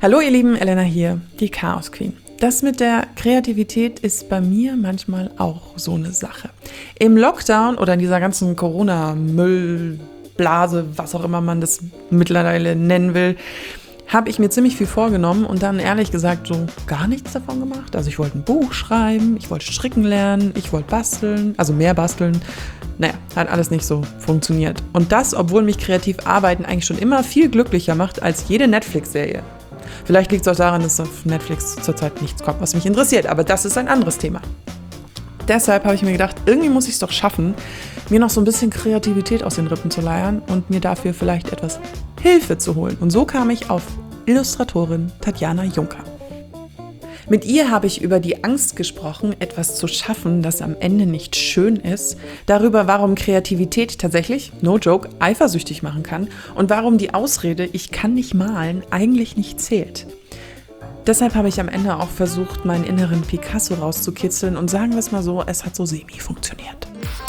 Hallo ihr Lieben, Elena hier, die Chaos Queen. Das mit der Kreativität ist bei mir manchmal auch so eine Sache. Im Lockdown oder in dieser ganzen Corona-Müllblase, was auch immer man das mittlerweile nennen will, habe ich mir ziemlich viel vorgenommen und dann ehrlich gesagt so gar nichts davon gemacht. Also ich wollte ein Buch schreiben, ich wollte stricken lernen, ich wollte basteln, also mehr basteln. Naja, hat alles nicht so funktioniert. Und das, obwohl mich kreativ arbeiten eigentlich schon immer viel glücklicher macht als jede Netflix-Serie. Vielleicht liegt es auch daran, dass auf Netflix zurzeit nichts kommt, was mich interessiert, aber das ist ein anderes Thema. Deshalb habe ich mir gedacht, irgendwie muss ich es doch schaffen, mir noch so ein bisschen Kreativität aus den Rippen zu leiern und mir dafür vielleicht etwas Hilfe zu holen. Und so kam ich auf Illustratorin Tatjana Juncker. Mit ihr habe ich über die Angst gesprochen, etwas zu schaffen, das am Ende nicht schön ist, darüber, warum Kreativität tatsächlich, no joke, eifersüchtig machen kann und warum die Ausrede, ich kann nicht malen, eigentlich nicht zählt. Deshalb habe ich am Ende auch versucht, meinen inneren Picasso rauszukitzeln und sagen wir es mal so, es hat so semi funktioniert.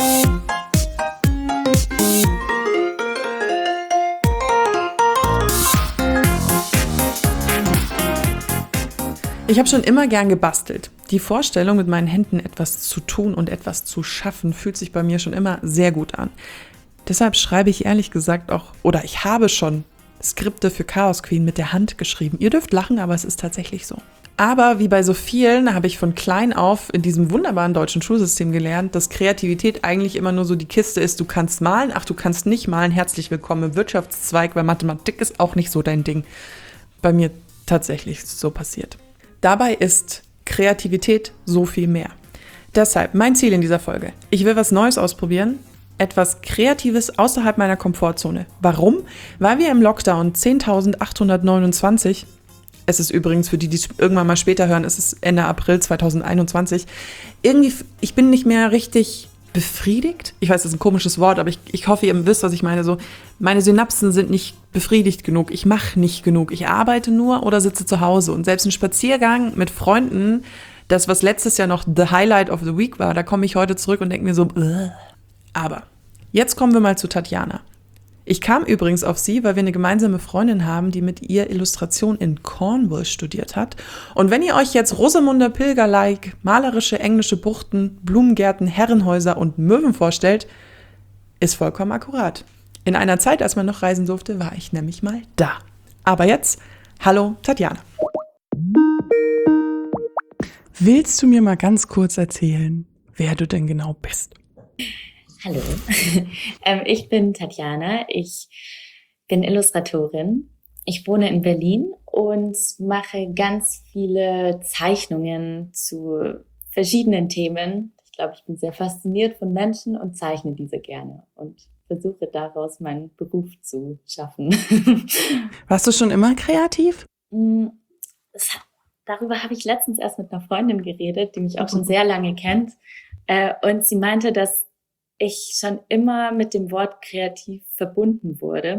Ich habe schon immer gern gebastelt. Die Vorstellung, mit meinen Händen etwas zu tun und etwas zu schaffen, fühlt sich bei mir schon immer sehr gut an. Deshalb schreibe ich ehrlich gesagt auch, oder ich habe schon Skripte für Chaos Queen mit der Hand geschrieben. Ihr dürft lachen, aber es ist tatsächlich so. Aber wie bei so vielen habe ich von klein auf in diesem wunderbaren deutschen Schulsystem gelernt, dass Kreativität eigentlich immer nur so die Kiste ist, du kannst malen, ach du kannst nicht malen, herzlich willkommen im Wirtschaftszweig, weil Mathematik ist auch nicht so dein Ding. Bei mir tatsächlich so passiert. Dabei ist Kreativität so viel mehr. Deshalb mein Ziel in dieser Folge. Ich will was Neues ausprobieren, etwas Kreatives außerhalb meiner Komfortzone. Warum? Weil wir im Lockdown 10.829, es ist übrigens für die, die es irgendwann mal später hören, es ist Ende April 2021, irgendwie, ich bin nicht mehr richtig befriedigt. Ich weiß, das ist ein komisches Wort, aber ich hoffe, ihr wisst, was ich meine. So, meine Synapsen sind nicht befriedigt genug. Ich mache nicht genug. Ich arbeite nur oder sitze zu Hause. Und selbst ein Spaziergang mit Freunden, das, was letztes Jahr noch the Highlight of the Week war, da komme ich heute zurück und denke mir so, aber jetzt kommen wir mal zu Tatjana. Ich kam übrigens auf sie, weil wir eine gemeinsame Freundin haben, die mit ihr Illustration in Cornwall studiert hat. Und wenn ihr euch jetzt Rosamunde Pilger-like malerische englische Buchten, Blumengärten, Herrenhäuser und Möwen vorstellt, ist vollkommen akkurat. In einer Zeit, als man noch reisen durfte, war ich nämlich mal da. Aber jetzt, hallo Tatjana. Willst du mir mal ganz kurz erzählen, wer du denn genau bist? Hallo, ich bin Tatjana, ich bin Illustratorin, ich wohne in Berlin und mache ganz viele Zeichnungen zu verschiedenen Themen. Ich glaube, ich bin sehr fasziniert von Menschen und zeichne diese gerne und versuche daraus meinen Beruf zu schaffen. Warst du schon immer kreativ? Darüber habe ich letztens erst mit einer Freundin geredet, die mich auch schon sehr lange kennt, und sie meinte, dass ich schon immer mit dem Wort kreativ verbunden wurde,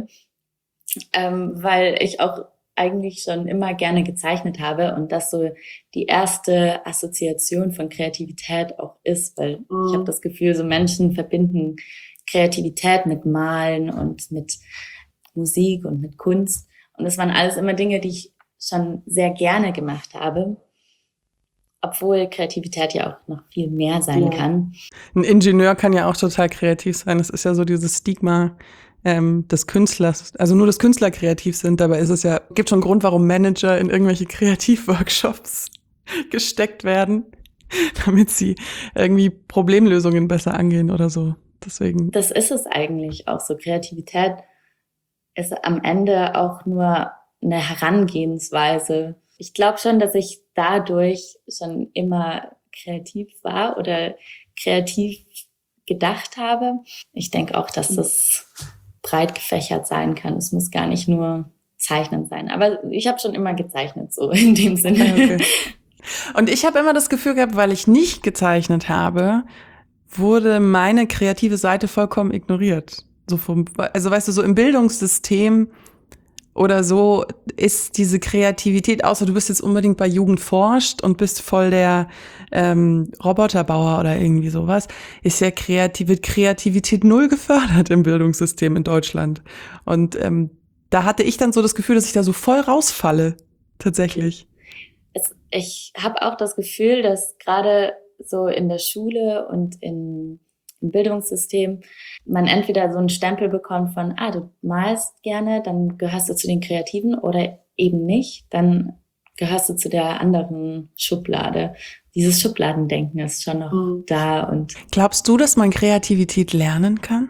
weil ich auch eigentlich schon immer gerne gezeichnet habe und das so die erste Assoziation von Kreativität auch ist, weil ich habe das Gefühl, so Menschen verbinden Kreativität mit Malen und mit Musik und mit Kunst und das waren alles immer Dinge, die ich schon sehr gerne gemacht habe. Obwohl Kreativität ja auch noch viel mehr sein kann. Ein Ingenieur kann ja auch total kreativ sein. Das ist ja so dieses Stigma des Künstlers. Also nur, dass Künstler kreativ sind. Dabei ist es ja, gibt schon einen Grund, warum Manager in irgendwelche Kreativworkshops gesteckt werden, damit sie irgendwie Problemlösungen besser angehen oder so. Deswegen. Das ist es eigentlich auch so. Kreativität ist am Ende auch nur eine Herangehensweise. Ich glaube schon, dass ich dadurch schon immer kreativ war oder kreativ gedacht habe. Ich denke auch, dass das breit gefächert sein kann. Es muss gar nicht nur Zeichnen sein. Aber ich habe schon immer gezeichnet, so in dem Sinne. Okay. Und ich habe immer das Gefühl gehabt, weil ich nicht gezeichnet habe, wurde meine kreative Seite vollkommen ignoriert. Also weißt du, so im Bildungssystem oder so ist diese Kreativität, außer du bist jetzt unbedingt bei Jugend forscht und bist voll der Roboterbauer oder irgendwie sowas, ist ja wird Kreativität null gefördert im Bildungssystem in Deutschland. Und da hatte ich dann so das Gefühl, dass ich da so voll rausfalle. tatsächlich. Ich habe auch das Gefühl, dass gerade so in der Schule und im Bildungssystem man entweder so einen Stempel bekommt von, du malst gerne, dann gehörst du zu den Kreativen, oder eben nicht, dann gehörst du zu der anderen Schublade. Dieses Schubladendenken ist schon noch da. Und glaubst du, dass man Kreativität lernen kann?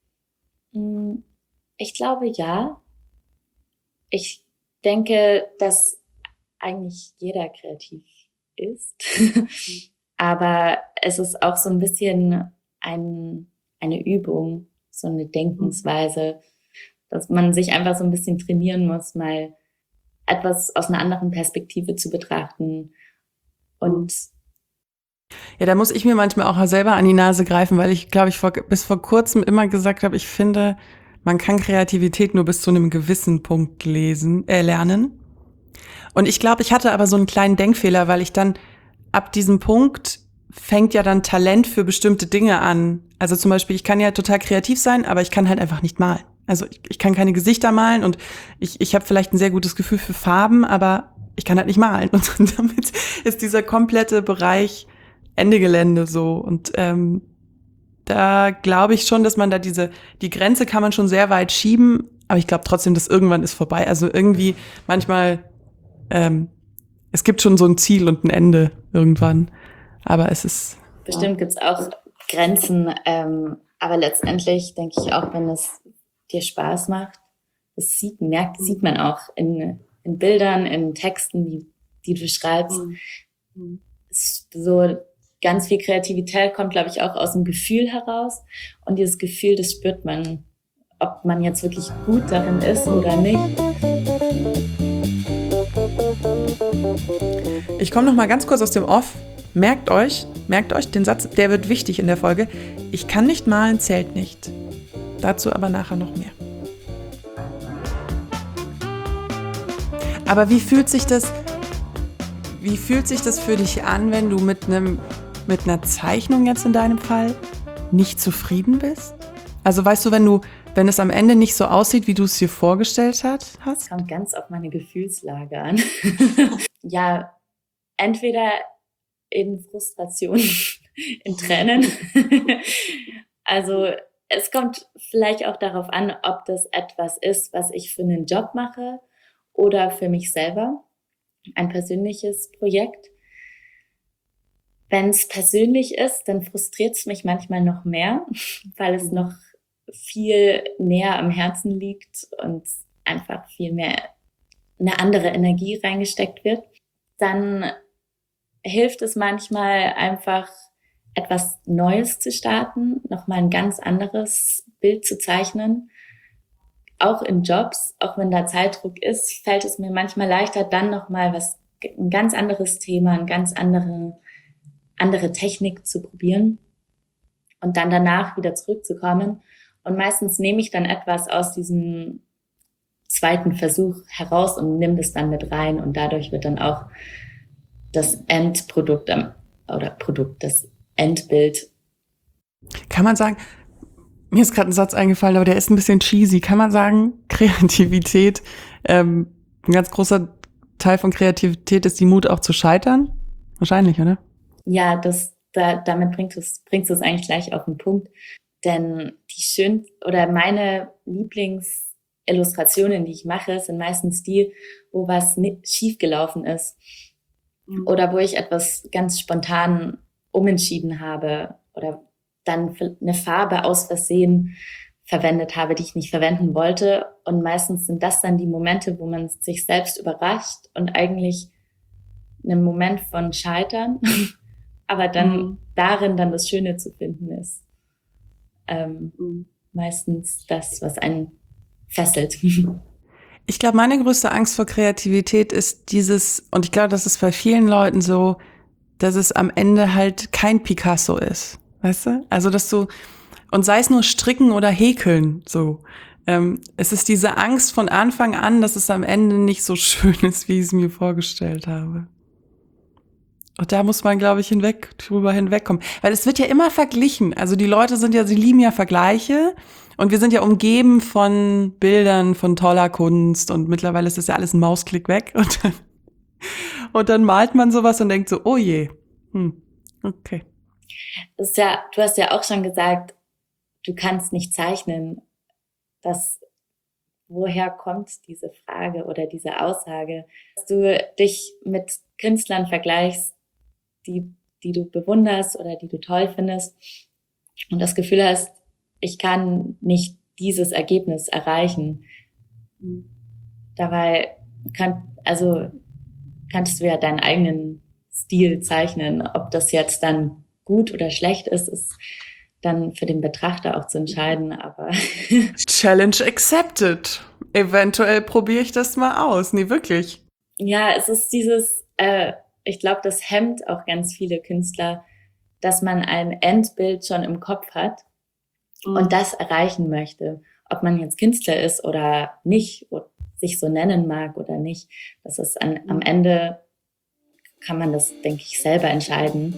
Ich glaube, ja. Ich denke, dass eigentlich jeder kreativ ist. Aber es ist auch so ein bisschen eine Übung, so eine Denkensweise, dass man sich einfach so ein bisschen trainieren muss, mal etwas aus einer anderen Perspektive zu betrachten. Und ja, da muss ich mir manchmal auch selber an die Nase greifen, weil ich, glaube ich, bis vor kurzem immer gesagt habe, ich finde, man kann Kreativität nur bis zu einem gewissen Punkt lernen. Und ich glaube, ich hatte aber so einen kleinen Denkfehler, weil ich dann ab diesem Punkt fängt ja dann Talent für bestimmte Dinge an. Also zum Beispiel, ich kann ja total kreativ sein, aber ich kann halt einfach nicht malen. Also ich kann keine Gesichter malen und ich habe vielleicht ein sehr gutes Gefühl für Farben, aber ich kann halt nicht malen. Und damit ist dieser komplette Bereich Ende Gelände so. Und da glaube ich schon, dass man da die Grenze kann man schon sehr weit schieben, aber ich glaube trotzdem, dass irgendwann ist vorbei. Also irgendwie manchmal, es gibt schon so ein Ziel und ein Ende irgendwann, aber es ist... Bestimmt gibt's auch Grenzen, aber letztendlich denke ich auch, wenn es dir Spaß macht, das sieht man auch in Bildern, in Texten, die du schreibst. So ganz viel Kreativität kommt, glaube ich, auch aus dem Gefühl heraus. Und dieses Gefühl, das spürt man, ob man jetzt wirklich gut darin ist oder nicht. Ich komme noch mal ganz kurz aus dem Off. Merkt euch den Satz, der wird wichtig in der Folge. Ich kann nicht malen, zählt nicht. Dazu aber nachher noch mehr. Aber wie fühlt sich das für dich an, wenn du mit einer Zeichnung jetzt in deinem Fall nicht zufrieden bist? Also weißt du, wenn es am Ende nicht so aussieht, wie du es dir vorgestellt hast? Das kommt ganz auf meine Gefühlslage an. Ja, entweder in Frustration, in Tränen. Also es kommt vielleicht auch darauf an, ob das etwas ist, was ich für einen Job mache oder für mich selber, ein persönliches Projekt. Wenn es persönlich ist, dann frustriert es mich manchmal noch mehr, weil es noch viel näher am Herzen liegt und einfach viel mehr eine andere Energie reingesteckt wird. Dann hilft es manchmal einfach, etwas Neues zu starten, nochmal ein ganz anderes Bild zu zeichnen. Auch in Jobs, auch wenn da Zeitdruck ist, fällt es mir manchmal leichter, dann nochmal ein ganz anderes Thema, eine ganz andere Technik zu probieren und dann danach wieder zurückzukommen. Und meistens nehme ich dann etwas aus diesem zweiten Versuch heraus und nehme das dann mit rein. Und dadurch wird dann auch das Endprodukt das Endbild. Kann man sagen, mir ist gerade ein Satz eingefallen, aber der ist ein bisschen cheesy. Kann man sagen, Kreativität, ein ganz großer Teil von Kreativität ist die Mut auch zu scheitern? Wahrscheinlich, oder? Ja, damit bringst du es eigentlich gleich auf den Punkt. Denn meine Lieblingsillustrationen, die ich mache, sind meistens die, wo was schief gelaufen ist. Oder wo ich etwas ganz spontan umentschieden habe oder dann eine Farbe aus Versehen verwendet habe, die ich nicht verwenden wollte. Und meistens sind das dann die Momente, wo man sich selbst überrascht und eigentlich einen Moment von Scheitern, aber dann darin dann das Schöne zu finden ist. Meistens das, was einen fesselt. Ich glaube, meine größte Angst vor Kreativität ist und ich glaube, das ist bei vielen Leuten so, dass es am Ende halt kein Picasso ist, weißt du? Also, und sei es nur Stricken oder Häkeln, so. Es ist diese Angst von Anfang an, dass es am Ende nicht so schön ist, wie ich es mir vorgestellt habe. Und da muss man, glaube ich, drüber hinwegkommen. Weil es wird ja immer verglichen. Also die Leute sie lieben ja Vergleiche. Und wir sind ja umgeben von Bildern, von toller Kunst. Und mittlerweile ist das ja alles ein Mausklick weg. Und Und dann malt man sowas und denkt so, oh je. Okay. Das ist ja, du hast ja auch schon gesagt, du kannst nicht zeichnen. Woher kommt diese Frage oder diese Aussage, dass du dich mit Künstlern vergleichst, die du bewunderst oder die du toll findest und das Gefühl hast, ich kann nicht dieses Ergebnis erreichen. Dabei kannst du ja deinen eigenen Stil zeichnen. Ob das jetzt dann gut oder schlecht ist dann für den Betrachter auch zu entscheiden, aber Challenge accepted. Eventuell probiere ich das mal aus. Nee, wirklich. Ja, es ist ich glaube, das hemmt auch ganz viele Künstler, dass man ein Endbild schon im Kopf hat und das erreichen möchte. Ob man jetzt Künstler ist oder nicht, oder sich so nennen mag oder nicht, das ist am Ende kann man das, denke ich, selber entscheiden.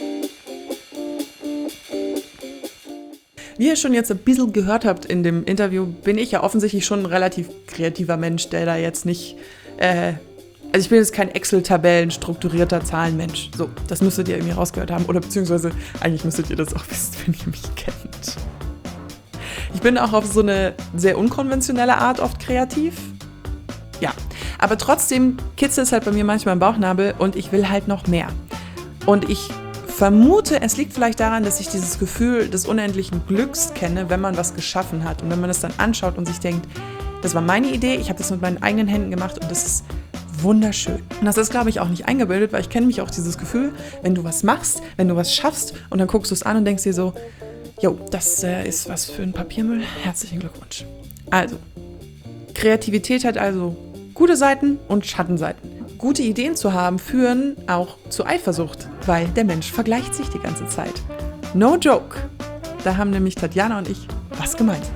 Wie ihr schon jetzt ein bisschen gehört habt in dem Interview, bin ich ja offensichtlich schon ein relativ kreativer Mensch, der da jetzt nicht, also ich bin jetzt kein Excel-Tabellen strukturierter Zahlenmensch. So, das müsstet ihr irgendwie rausgehört haben. Oder beziehungsweise, eigentlich müsstet ihr das auch wissen, wenn ihr mich kennt. Ich bin auch auf so eine sehr unkonventionelle Art oft kreativ. Ja, aber trotzdem kitzelt es halt bei mir manchmal im Bauchnabel und ich will halt noch mehr. Und ich vermute, es liegt vielleicht daran, dass ich dieses Gefühl des unendlichen Glücks kenne, wenn man was geschaffen hat. Und wenn man es dann anschaut und sich denkt, das war meine Idee, ich habe das mit meinen eigenen Händen gemacht und das ist wunderschön. Und das ist, glaube ich, auch nicht eingebildet, weil ich kenne mich auch dieses Gefühl, wenn du was machst, wenn du was schaffst und dann guckst du es an und denkst dir so, jo, das ist was für ein Papiermüll. Herzlichen Glückwunsch. Also, Kreativität hat also gute Seiten und Schattenseiten. Gute Ideen zu haben führen auch zu Eifersucht, weil der Mensch vergleicht sich die ganze Zeit. No joke. Da haben nämlich Tatjana und ich was gemeinsam.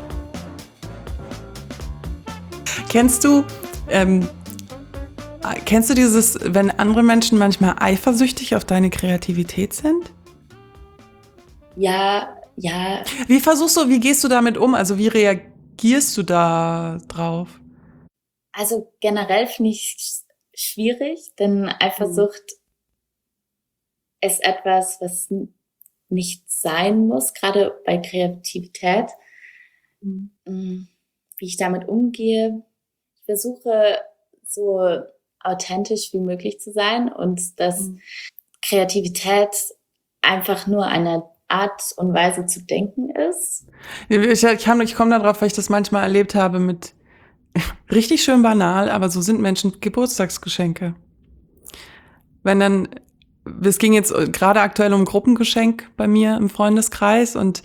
Kennst du dieses, wenn andere Menschen manchmal eifersüchtig auf deine Kreativität sind? Ja. Wie gehst du damit um? Also wie reagierst du da drauf? Also generell finde ich es schwierig, denn Eifersucht ist etwas, was nicht sein muss, gerade bei Kreativität. Wie ich damit umgehe, ich versuche so authentisch wie möglich zu sein und dass Kreativität einfach nur eine Art und Weise zu denken ist. Ich komme darauf, weil ich das manchmal erlebt habe mit richtig schön banal, aber so sind Menschen Geburtstagsgeschenke. Wenn dann, es ging jetzt gerade aktuell um ein Gruppengeschenk bei mir im Freundeskreis und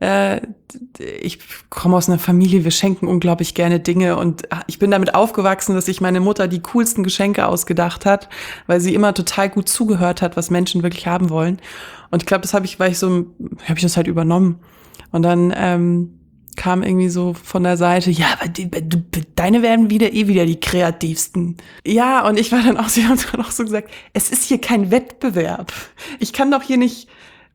ich komme aus einer Familie, wir schenken unglaublich gerne Dinge und ich bin damit aufgewachsen, dass sich meine Mutter die coolsten Geschenke ausgedacht hat, weil sie immer total gut zugehört hat, was Menschen wirklich haben wollen. Und ich glaube, das habe ich das halt übernommen. Und dann kam irgendwie so von der Seite, ja, aber deine werden wieder die kreativsten. Ja, und ich war dann auch, sie haben dann auch so gesagt, es ist hier kein Wettbewerb. Ich kann doch hier nicht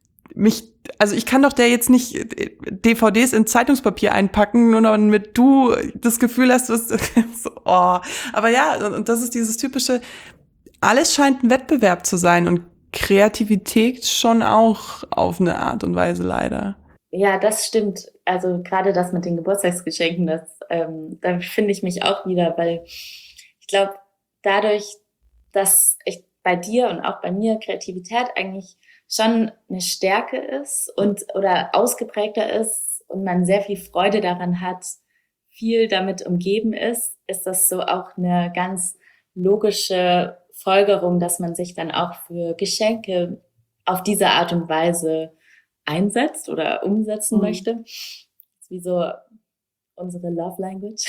ich kann doch der jetzt nicht DVDs in Zeitungspapier einpacken, nur damit du das Gefühl hast, du so, oh. Aber ja, und das ist dieses typische, alles scheint ein Wettbewerb zu sein und Kreativität schon auch auf eine Art und Weise leider. Ja, das stimmt. Also gerade das mit den Geburtstagsgeschenken, da finde ich mich auch wieder, weil ich glaube, dadurch, dass ich bei dir und auch bei mir Kreativität eigentlich schon eine Stärke ist oder ausgeprägter ist und man sehr viel Freude daran hat, viel damit umgeben ist das so auch eine ganz logische Folgerung, dass man sich dann auch für Geschenke auf diese Art und Weise einsetzt oder umsetzen möchte. Wie so unsere Love Language.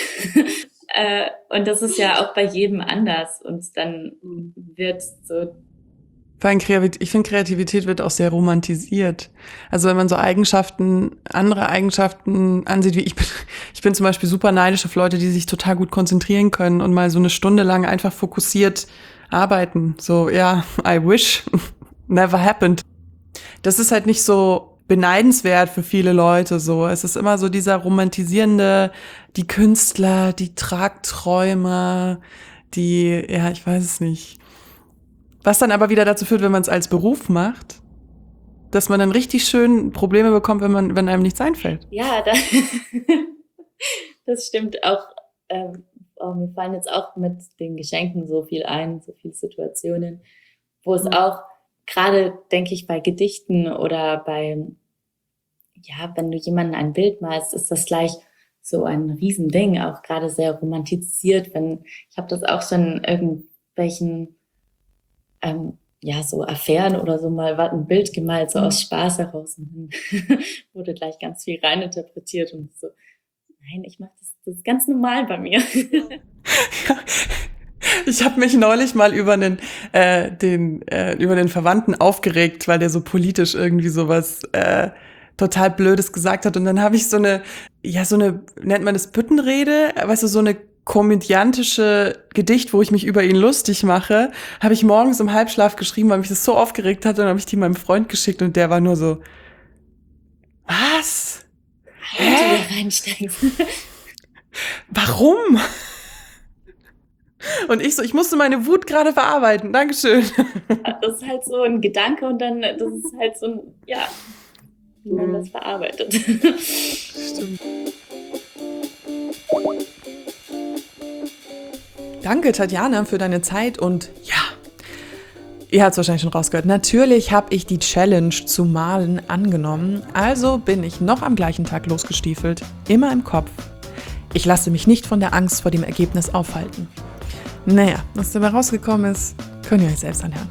Und das ist ja auch bei jedem anders. Und dann wird so... Ich finde, Kreativität wird auch sehr romantisiert. Also wenn man so andere Eigenschaften ansieht, wie ich bin zum Beispiel super neidisch auf Leute, die sich total gut konzentrieren können und mal so eine Stunde lang einfach fokussiert arbeiten. So, ja, I wish. Never happened. Das ist halt nicht so beneidenswert für viele Leute so. Es ist immer so dieser romantisierende, die Künstler, die Tragträumer, ich weiß es nicht. Was dann aber wieder dazu führt, wenn man es als Beruf macht, dass man dann richtig schön Probleme bekommt, wenn einem nichts einfällt. Ja, das stimmt auch. Mir fallen jetzt auch mit den Geschenken so viel ein, so viele Situationen, wo es auch gerade, denke ich, bei Gedichten oder wenn du jemandem ein Bild malst, ist das gleich so ein Riesending, auch gerade sehr romantisiert. Ich habe das auch schon in irgendwelchen so Affären oder so mal ein Bild gemalt, so aus Spaß heraus, und dann wurde gleich ganz viel reininterpretiert und so. Nein, ich mache das ist ganz normal bei mir. Ich habe mich neulich mal über den Verwandten aufgeregt, weil der so politisch irgendwie sowas total Blödes gesagt hat. Und dann habe ich so eine, nennt man das Büttenrede, weißt du, so eine komödiantische Gedicht, wo ich mich über ihn lustig mache, habe ich morgens im Halbschlaf geschrieben, weil mich das so aufgeregt hat. Und dann habe ich die meinem Freund geschickt und der war nur so, was? Hä? Reinsteigst. Warum? Und ich musste meine Wut gerade verarbeiten. Dankeschön. Das ist halt so ein Gedanke und dann, das ist halt so ein, wie man das verarbeitet. Stimmt. Danke, Tatjana, für deine Zeit und ihr habt es wahrscheinlich schon rausgehört. Natürlich habe ich die Challenge zu malen angenommen. Also bin ich noch am gleichen Tag losgestiefelt. Immer im Kopf. Ich lasse mich nicht von der Angst vor dem Ergebnis aufhalten. Naja, was dabei rausgekommen ist, könnt ihr euch selbst anhören.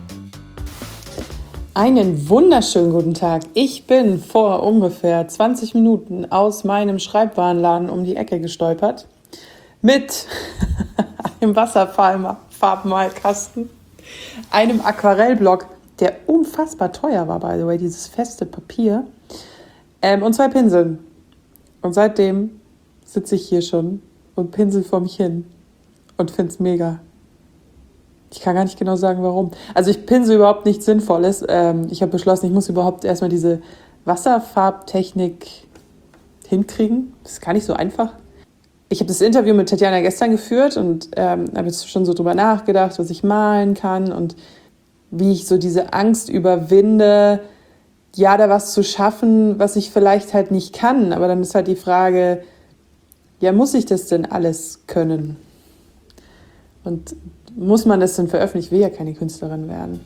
Einen wunderschönen guten Tag. Ich bin vor ungefähr 20 Minuten aus meinem Schreibwarenladen um die Ecke gestolpert. Mit einem Wasserfarbmalkasten, einem Aquarellblock, der unfassbar teuer war, by the way, dieses feste Papier, und 2 Pinseln. Und seitdem sitze ich hier schon und pinsel vor mich hin und finde es mega. Ich kann gar nicht genau sagen, warum. Also ich pinsel überhaupt nichts Sinnvolles. Ich habe beschlossen, ich muss überhaupt erstmal diese Wasserfarbtechnik hinkriegen. Das ist gar nicht so einfach. Ich habe das Interview mit Tatjana gestern geführt und habe jetzt schon so drüber nachgedacht, was ich malen kann und wie ich so diese Angst überwinde, da was zu schaffen, was ich vielleicht halt nicht kann. Aber dann ist halt die Frage, muss ich das denn alles können? Und muss man das denn veröffentlichen? Ich will ja keine Künstlerin werden.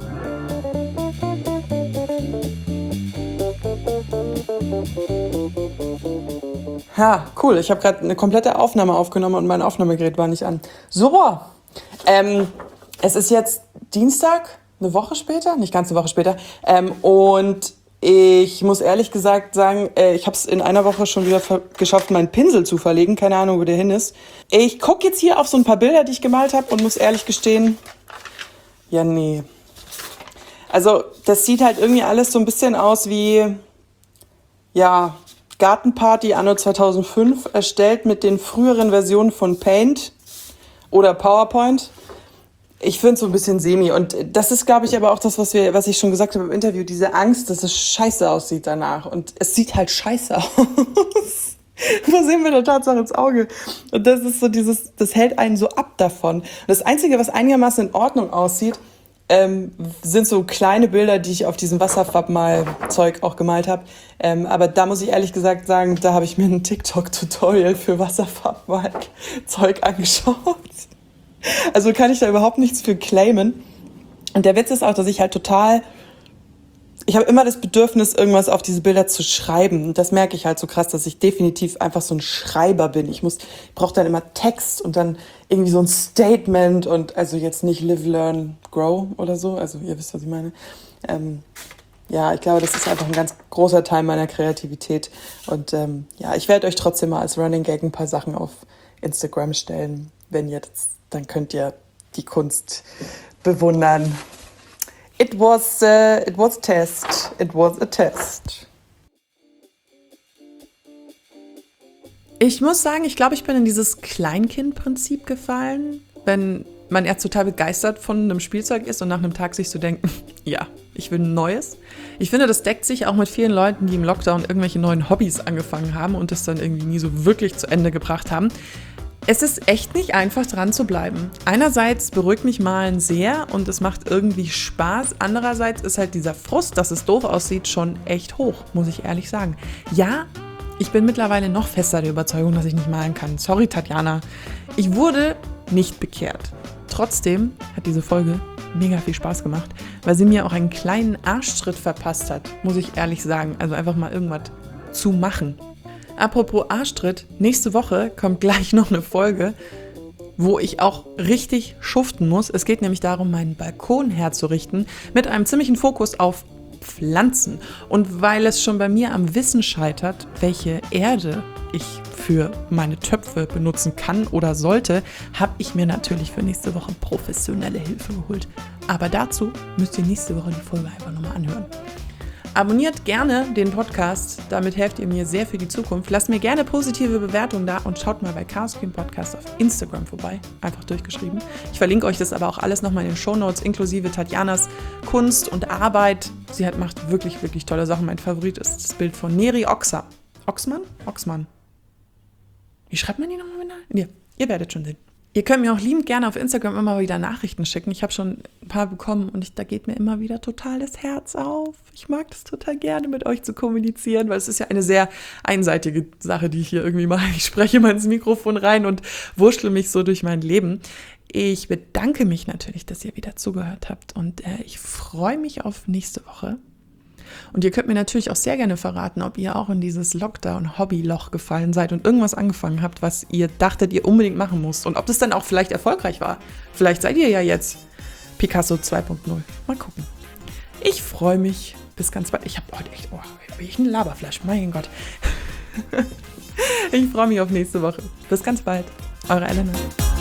Ha, cool. Ich habe gerade eine komplette Aufnahme aufgenommen und mein Aufnahmegerät war nicht an. So, es ist jetzt Dienstag, eine Woche später, nicht ganz eine Woche später. Und ich muss ehrlich gesagt sagen, ich habe es in einer Woche schon wieder geschafft, meinen Pinsel zu verlegen. Keine Ahnung, wo der hin ist. Ich gucke jetzt hier auf so ein paar Bilder, die ich gemalt habe und muss ehrlich gestehen, nee. Also das sieht halt irgendwie alles so ein bisschen aus wie, Gartenparty anno 2005, erstellt mit den früheren Versionen von Paint oder PowerPoint. Ich finde es so ein bisschen semi. Und das ist, glaube ich, aber auch das, was ich schon gesagt habe im Interview, diese Angst, dass es scheiße aussieht danach. Und es sieht halt scheiße aus. Da sehen wir der Tatsache ins Auge. Und das ist so das hält einen so ab davon. Und das Einzige, was einigermaßen in Ordnung aussieht, sind so kleine Bilder, die ich auf diesem Wasserfarbmalzeug auch gemalt habe. Aber da muss ich ehrlich gesagt sagen, da habe ich mir ein TikTok-Tutorial für Wasserfarbmalzeug angeschaut. Also kann ich da überhaupt nichts für claimen. Und der Witz ist auch, dass ich halt ich habe immer das Bedürfnis, irgendwas auf diese Bilder zu schreiben. Und das merke ich halt so krass, dass ich definitiv einfach so ein Schreiber bin. Ich brauche dann immer Text und dann irgendwie so ein Statement und also jetzt nicht live, learn, grow oder so. Also ihr wisst, was ich meine. Ich glaube, das ist einfach ein ganz großer Teil meiner Kreativität. Und ich werde euch trotzdem mal als Running Gag ein paar Sachen auf Instagram stellen. Dann könnt ihr die Kunst bewundern. It was a test. It was a test. Ich muss sagen, ich glaube, ich bin in dieses Kleinkind-Prinzip gefallen, wenn man erst total begeistert von einem Spielzeug ist und nach einem Tag sich so denkt, ich will ein neues. Ich finde, das deckt sich auch mit vielen Leuten, die im Lockdown irgendwelche neuen Hobbys angefangen haben und das dann irgendwie nie so wirklich zu Ende gebracht haben. Es ist echt nicht einfach, dran zu bleiben. Einerseits beruhigt mich Malen sehr und es macht irgendwie Spaß. Andererseits ist halt dieser Frust, dass es doof aussieht, schon echt hoch, muss ich ehrlich sagen. Ja, ich bin mittlerweile noch fester der Überzeugung, dass ich nicht malen kann. Sorry, Tatjana. Ich wurde nicht bekehrt. Trotzdem hat diese Folge mega viel Spaß gemacht, weil sie mir auch einen kleinen Arschtritt verpasst hat, muss ich ehrlich sagen. Also einfach mal irgendwas zu machen. Apropos Arschtritt, nächste Woche kommt gleich noch eine Folge, wo ich auch richtig schuften muss. Es geht nämlich darum, meinen Balkon herzurichten mit einem ziemlichen Fokus auf Pflanzen. Und weil es schon bei mir am Wissen scheitert, welche Erde ich für meine Töpfe benutzen kann oder sollte, habe ich mir natürlich für nächste Woche professionelle Hilfe geholt. Aber dazu müsst ihr nächste Woche die Folge einfach nochmal anhören. Abonniert gerne den Podcast, damit helft ihr mir sehr für die Zukunft. Lasst mir gerne positive Bewertungen da und schaut mal bei Chaos Queen Podcast auf Instagram vorbei, einfach durchgeschrieben. Ich verlinke euch das aber auch alles nochmal in den Shownotes, inklusive Tatjanas Kunst und Arbeit. Sie macht wirklich, wirklich tolle Sachen. Mein Favorit ist das Bild von Neri Oxer. Oxmann? Wie schreibt man die nochmal? Ja, ihr werdet schon sehen. Ihr könnt mir auch liebend gerne auf Instagram immer wieder Nachrichten schicken. Ich habe schon ein paar bekommen und da geht mir immer wieder total das Herz auf. Ich mag das total gerne, mit euch zu kommunizieren, weil es ist ja eine sehr einseitige Sache, die ich hier irgendwie mache. Ich spreche mal ins Mikrofon rein und wurschtle mich so durch mein Leben. Ich bedanke mich natürlich, dass ihr wieder zugehört habt und ich freue mich auf nächste Woche. Und ihr könnt mir natürlich auch sehr gerne verraten, ob ihr auch in dieses Lockdown-Hobby-Loch gefallen seid und irgendwas angefangen habt, was ihr dachtet, ihr unbedingt machen müsst. Und ob das dann auch vielleicht erfolgreich war. Vielleicht seid ihr ja jetzt Picasso 2.0. Mal gucken. Ich freue mich. Bis ganz bald. Ich habe heute echt, bin ich ein Laberflash, mein Gott. Ich freue mich auf nächste Woche. Bis ganz bald. Eure Elena.